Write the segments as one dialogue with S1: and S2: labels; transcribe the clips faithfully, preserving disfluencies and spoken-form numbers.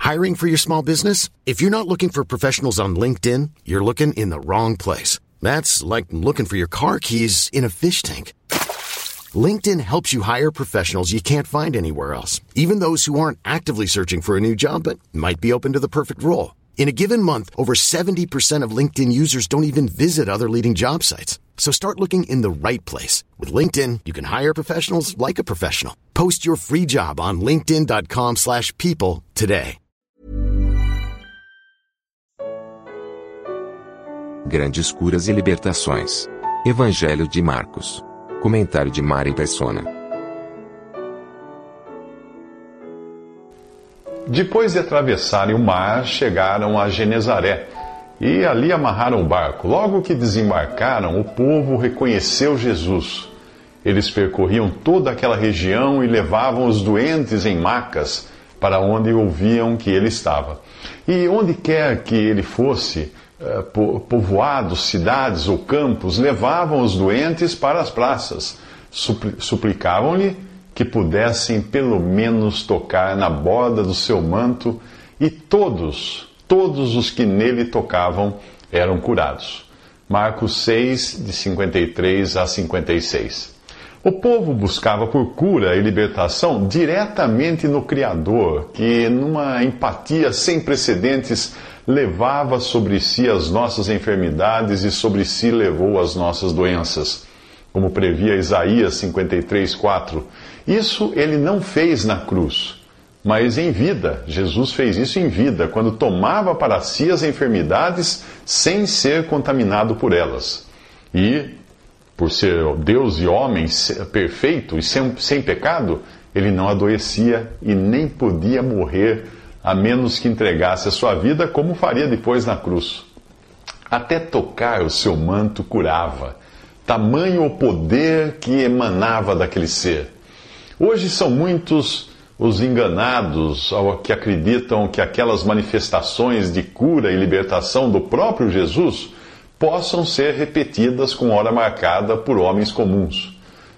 S1: Hiring for your small business? If you're not looking for professionals on LinkedIn, you're looking in the wrong place. That's like looking for your car keys in a fish tank. LinkedIn helps you hire professionals you can't find anywhere else, even those who aren't actively searching for a new job but might be open to the perfect role. In a given month, over seventy percent of LinkedIn users don't even visit other leading job sites. So start looking in the right place. With LinkedIn, you can hire professionals like a professional. Post your free job on linkedin dot com slash people today.
S2: Grandes curas e libertações. Evangelho de Marcos. Comentário de Mari Persona.
S3: Depois de atravessarem o mar, chegaram a Genezaré e ali amarraram o barco. Logo que desembarcaram, o povo reconheceu Jesus. Eles percorriam toda aquela região e levavam os doentes em macas para onde ouviam que ele estava. E onde quer que ele fosse, povoados, cidades ou campos, levavam os doentes para as praças. Suplicavam-lhe que pudessem pelo menos tocar na borda do seu manto, e todos, todos os que nele tocavam eram curados. Marcos seis, de cinquenta e três a cinquenta e seis. O povo buscava por cura e libertação diretamente no Criador, que, numa empatia sem precedentes, levava sobre si as nossas enfermidades e sobre si levou as nossas doenças. Como previa Isaías cinquenta e três, quatro. Isso ele não fez na cruz, mas em vida. Jesus fez isso em vida, quando tomava para si as enfermidades sem ser contaminado por elas. E, por ser Deus e homem perfeito e sem, sem pecado, ele não adoecia e nem podia morrer, a menos que entregasse a sua vida, como faria depois na cruz. Até tocar o seu manto curava. Tamanho o poder que emanava daquele ser. Hoje são muitos os enganados ao que acreditam que aquelas manifestações de cura e libertação do próprio Jesus possam ser repetidas com hora marcada por homens comuns.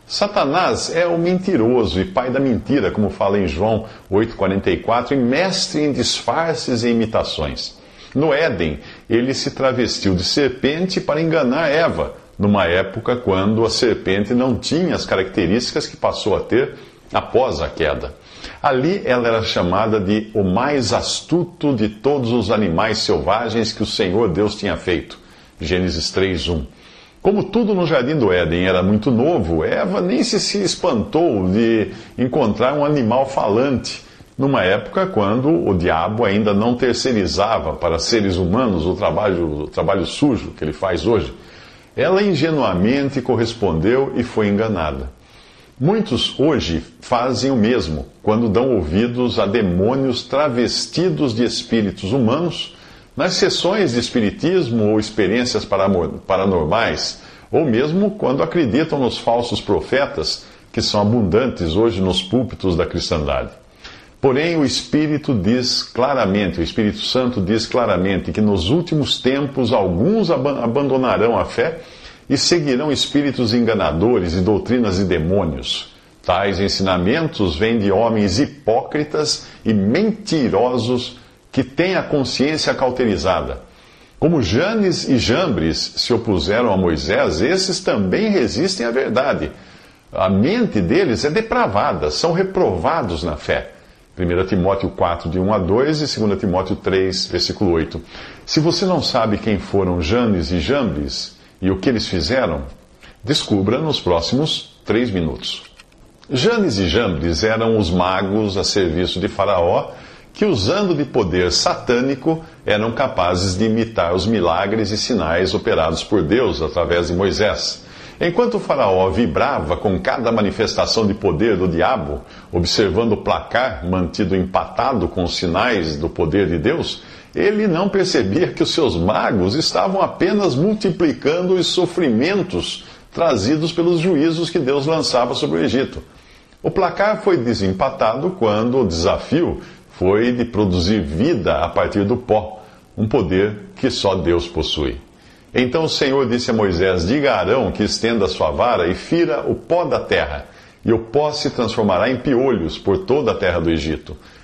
S3: Satanás é o mentiroso e pai da mentira, como fala em João oito, quarenta e quatro, e mestre em disfarces e imitações. No Éden, ele se travestiu de serpente para enganar Eva, numa época quando a serpente não tinha as características que passou a ter após a queda. Ali ela era chamada de o mais astuto de todos os animais selvagens que o Senhor Deus tinha feito. Gênesis três, um. Como tudo no Jardim do Éden era muito novo, Eva nem se, se espantou de encontrar um animal falante, numa época quando o diabo ainda não terceirizava para seres humanos o trabalho, o trabalho sujo que ele faz hoje. Ela ingenuamente correspondeu e foi enganada. Muitos hoje fazem o mesmo, quando dão ouvidos a demônios travestidos de espíritos humanos, nas sessões de espiritismo ou experiências paranormais, ou mesmo quando acreditam nos falsos profetas, que são abundantes hoje nos púlpitos da cristandade. Porém, o Espírito diz claramente, o Espírito Santo diz claramente que nos últimos tempos alguns abandonarão a fé e seguirão espíritos enganadores e doutrinas de demônios. Tais ensinamentos vêm de homens hipócritas e mentirosos que têm a consciência cauterizada. Como Janes e Jambres se opuseram a Moisés, esses também resistem à verdade. A mente deles é depravada, são reprovados na fé. primeira Timóteo quatro, de um a dois e dois Timóteo três, versículo oito. Se você não sabe quem foram Janes e Jambres e o que eles fizeram, descubra nos próximos três minutos. Janes e Jambres eram os magos a serviço de Faraó, que, usando de poder satânico, eram capazes de imitar os milagres e sinais operados por Deus através de Moisés. Enquanto o Faraó vibrava com cada manifestação de poder do diabo, observando o placar mantido empatado com os sinais do poder de Deus, ele não percebia que os seus magos estavam apenas multiplicando os sofrimentos trazidos pelos juízos que Deus lançava sobre o Egito. O placar foi desempatado quando o desafio foi de produzir vida a partir do pó, um poder que só Deus possui. Então o Senhor disse a Moisés: diga a Arão que estenda a sua vara e fira o pó da terra, e o pó se transformará em piolhos por toda a terra do Egito.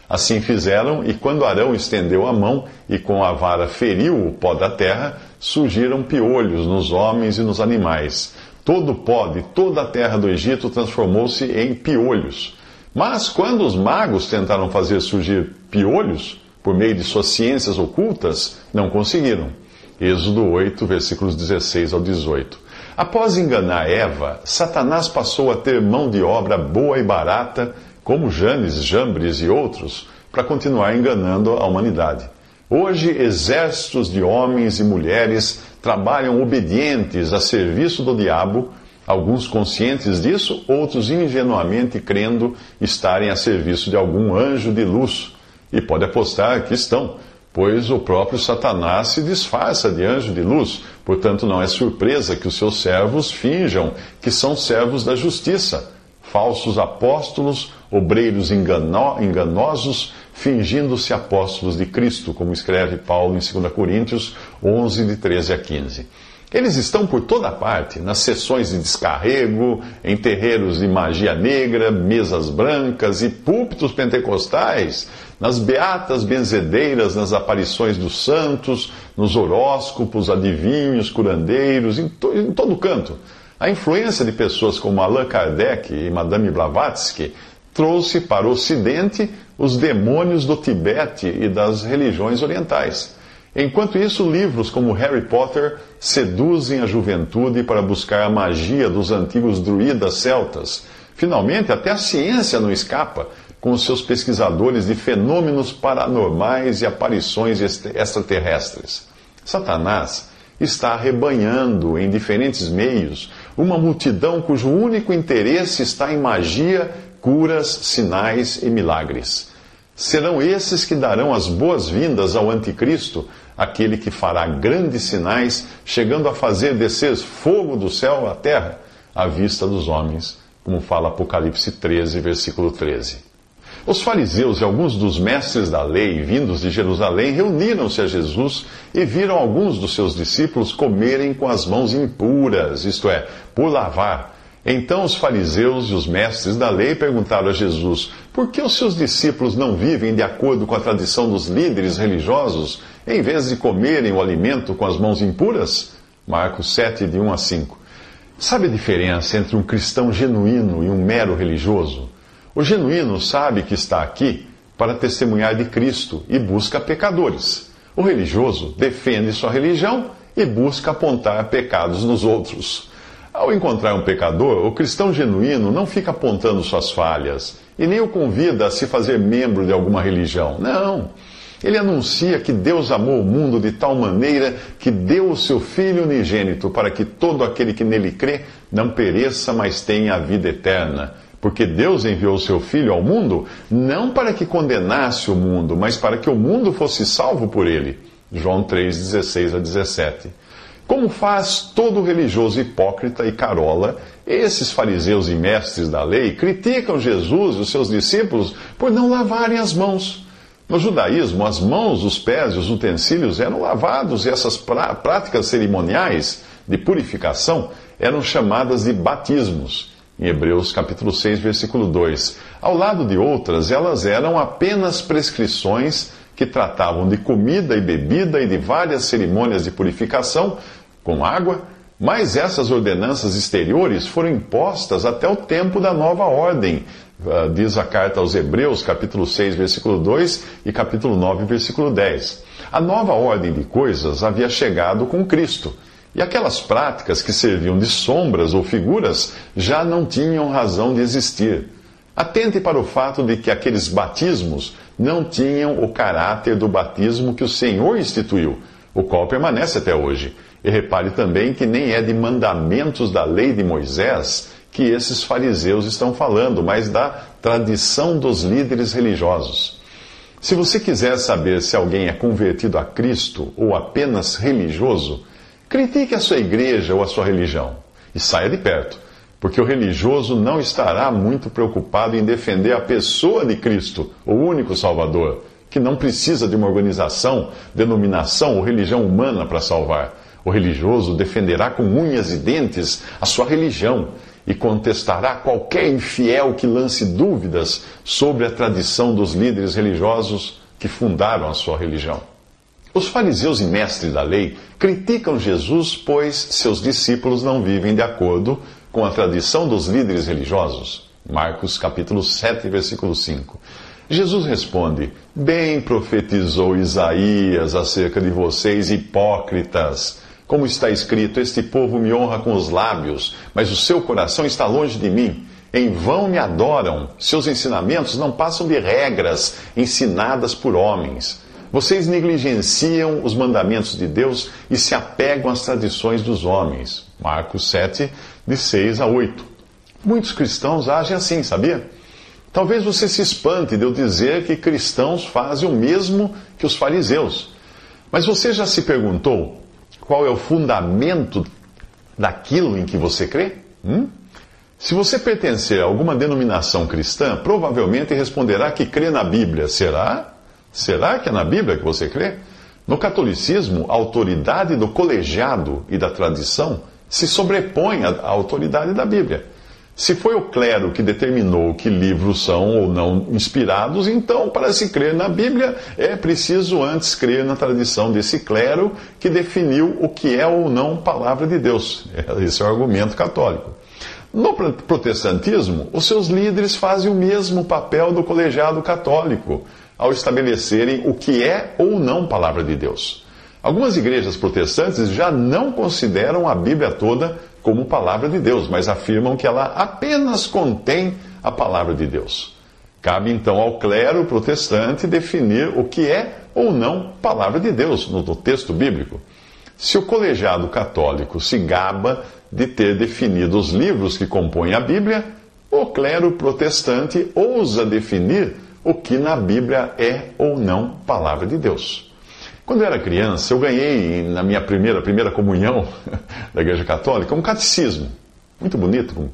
S3: Assim fizeram, e quando Arão estendeu a mão e com a vara feriu o pó da terra, surgiram piolhos nos homens e nos animais. Todo o pó de toda a terra do Egito transformou-se em piolhos. Mas quando os magos tentaram fazer surgir piolhos, por meio de suas ciências ocultas, não conseguiram. Êxodo oito, versículos dezesseis ao dezoito. Após enganar Eva, Satanás passou a ter mão de obra boa e barata, como Janes, Jambres e outros, para continuar enganando a humanidade. Hoje, exércitos de homens e mulheres trabalham obedientes a serviço do diabo, alguns conscientes disso, outros ingenuamente crendo estarem a serviço de algum anjo de luz. E pode apostar que estão, pois o próprio Satanás se disfarça de anjo de luz, portanto não é surpresa que os seus servos finjam que são servos da justiça, falsos apóstolos, obreiros engano- enganosos, fingindo-se apóstolos de Cristo, como escreve Paulo em dois Coríntios onze, de treze a quinze. Eles estão por toda parte, nas sessões de descarrego, em terreiros de magia negra, mesas brancas e púlpitos pentecostais, nas beatas benzedeiras, nas aparições dos santos, nos horóscopos, adivinhos, curandeiros, em, to- em todo canto. A influência de pessoas como Allan Kardec e Madame Blavatsky trouxe para o Ocidente os demônios do Tibete e das religiões orientais. Enquanto isso, livros como Harry Potter seduzem a juventude para buscar a magia dos antigos druidas celtas. Finalmente, até a ciência não escapa, com os seus pesquisadores de fenômenos paranormais e aparições extraterrestres. Satanás está arrebanhando em diferentes meios uma multidão cujo único interesse está em magia, curas, sinais e milagres. Serão esses que darão as boas-vindas ao Anticristo, aquele que fará grandes sinais, chegando a fazer descer fogo do céu à terra, à vista dos homens, como fala Apocalipse treze, versículo treze. Os fariseus e alguns dos mestres da lei, vindos de Jerusalém, reuniram-se a Jesus e viram alguns dos seus discípulos comerem com as mãos impuras, isto é, por lavar. Então os fariseus e os mestres da lei perguntaram a Jesus: por que os seus discípulos não vivem de acordo com a tradição dos líderes religiosos, em vez de comerem o alimento com as mãos impuras? Marcos sete, de um a cinco. Sabe a diferença entre um cristão genuíno e um mero religioso? O genuíno sabe que está aqui para testemunhar de Cristo e busca pecadores. O religioso defende sua religião e busca apontar pecados nos outros. Ao encontrar um pecador, o cristão genuíno não fica apontando suas falhas e nem o convida a se fazer membro de alguma religião. Não. Ele anuncia que Deus amou o mundo de tal maneira que deu o seu Filho unigênito para que todo aquele que nele crê não pereça, mas tenha a vida eterna. Porque Deus enviou o seu Filho ao mundo não para que condenasse o mundo, mas para que o mundo fosse salvo por ele. João três, dezesseis a dezessete. Como faz todo religioso hipócrita e carola, esses fariseus e mestres da lei criticam Jesus e os seus discípulos por não lavarem as mãos. No judaísmo, as mãos, os pés e os utensílios eram lavados e essas práticas cerimoniais de purificação eram chamadas de batismos. Em Hebreus capítulo seis, versículo dois. Ao lado de outras, elas eram apenas prescrições que tratavam de comida e bebida e de várias cerimônias de purificação com água, mas essas ordenanças exteriores foram impostas até o tempo da nova ordem, diz a carta aos Hebreus, capítulo seis, versículo dois e capítulo nove, versículo dez. A nova ordem de coisas havia chegado com Cristo, e aquelas práticas que serviam de sombras ou figuras já não tinham razão de existir. Atente para o fato de que aqueles batismos não tinham o caráter do batismo que o Senhor instituiu, o qual permanece até hoje. E repare também que nem é de mandamentos da lei de Moisés que esses fariseus estão falando, mas da tradição dos líderes religiosos. Se você quiser saber se alguém é convertido a Cristo ou apenas religioso, critique a sua igreja ou a sua religião e saia de perto, porque o religioso não estará muito preocupado em defender a pessoa de Cristo, o único Salvador, que não precisa de uma organização, denominação ou religião humana para salvar. O religioso defenderá com unhas e dentes a sua religião e contestará qualquer infiel que lance dúvidas sobre a tradição dos líderes religiosos que fundaram a sua religião. Os fariseus e mestres da lei criticam Jesus, pois seus discípulos não vivem de acordo com a tradição dos líderes religiosos. Marcos capítulo sete, versículo cinco. Jesus responde: bem profetizou Isaías acerca de vocês, hipócritas. Como está escrito, este povo me honra com os lábios, mas o seu coração está longe de mim. Em vão me adoram, seus ensinamentos não passam de regras ensinadas por homens. Vocês negligenciam os mandamentos de Deus e se apegam às tradições dos homens. Marcos sete, de seis a oito. Muitos cristãos agem assim, sabia? Talvez você se espante de eu dizer que cristãos fazem o mesmo que os fariseus. Mas você já se perguntou qual é o fundamento daquilo em que você crê? Hum? Se você pertencer a alguma denominação cristã, provavelmente responderá que crê na Bíblia. Será? Será que é na Bíblia que você crê? No catolicismo, a autoridade do colegiado e da tradição se sobrepõe à autoridade da Bíblia. Se foi o clero que determinou que livros são ou não inspirados, então, para se crer na Bíblia, é preciso antes crer na tradição desse clero que definiu o que é ou não palavra de Deus. Esse é o argumento católico. No protestantismo, os seus líderes fazem o mesmo papel do colegiado católico, ao estabelecerem o que é ou não palavra de Deus. Algumas igrejas protestantes já não consideram a Bíblia toda como palavra de Deus, mas afirmam que ela apenas contém a palavra de Deus. Cabe então ao clero protestante definir o que é ou não palavra de Deus no texto bíblico. Se o colegiado católico se gaba de ter definido os livros que compõem a Bíblia, o clero protestante ousa definir o que na Bíblia é ou não palavra de Deus. Quando eu era criança, eu ganhei, na minha primeira, primeira comunhão da Igreja Católica, um catecismo, muito bonito, com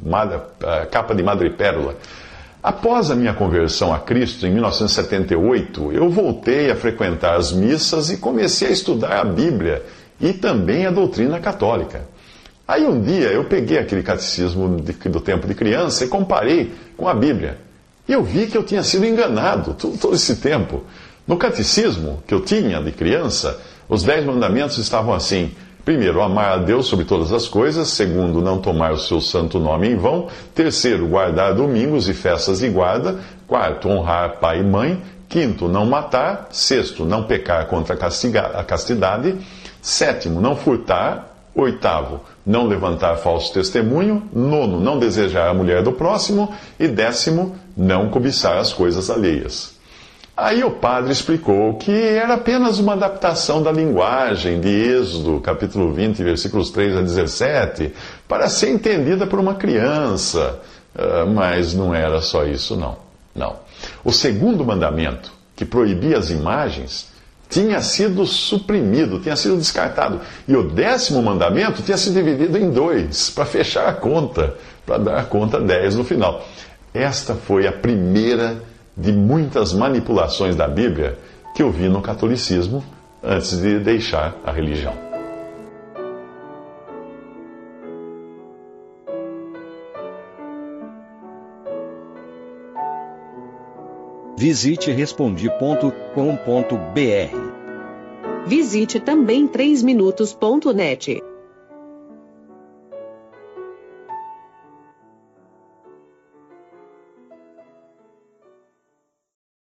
S3: capa de madrepérola. Após a minha conversão a Cristo, em mil novecentos e setenta e oito, eu voltei a frequentar as missas e comecei a estudar a Bíblia e também a doutrina católica. Aí um dia eu peguei aquele catecismo de, do tempo de criança e comparei com a Bíblia. E eu vi que eu tinha sido enganado todo, todo esse tempo. No catecismo que eu tinha de criança, os dez mandamentos estavam assim: primeiro, amar a Deus sobre todas as coisas; segundo, não tomar o seu santo nome em vão; terceiro, guardar domingos e festas de guarda; quarto, honrar pai e mãe; quinto, não matar; sexto, não pecar contra a castidade; sétimo, não furtar; oitavo, não levantar falso testemunho; nono, não desejar a mulher do próximo; e décimo, não cobiçar as coisas alheias. Aí o padre explicou que era apenas uma adaptação da linguagem de Êxodo, capítulo vinte, versículos três a dezessete, para ser entendida por uma criança. Uh, mas não era só isso, não. Não. O segundo mandamento, que proibia as imagens, tinha sido suprimido, tinha sido descartado. E o décimo mandamento tinha sido dividido em dois, para fechar a conta, para dar a conta dez no final. Esta foi a primeira de muitas manipulações da Bíblia que eu vi no catolicismo antes de deixar a religião.
S4: Visite respondi ponto com ponto br.
S5: Visite também três minutos ponto net.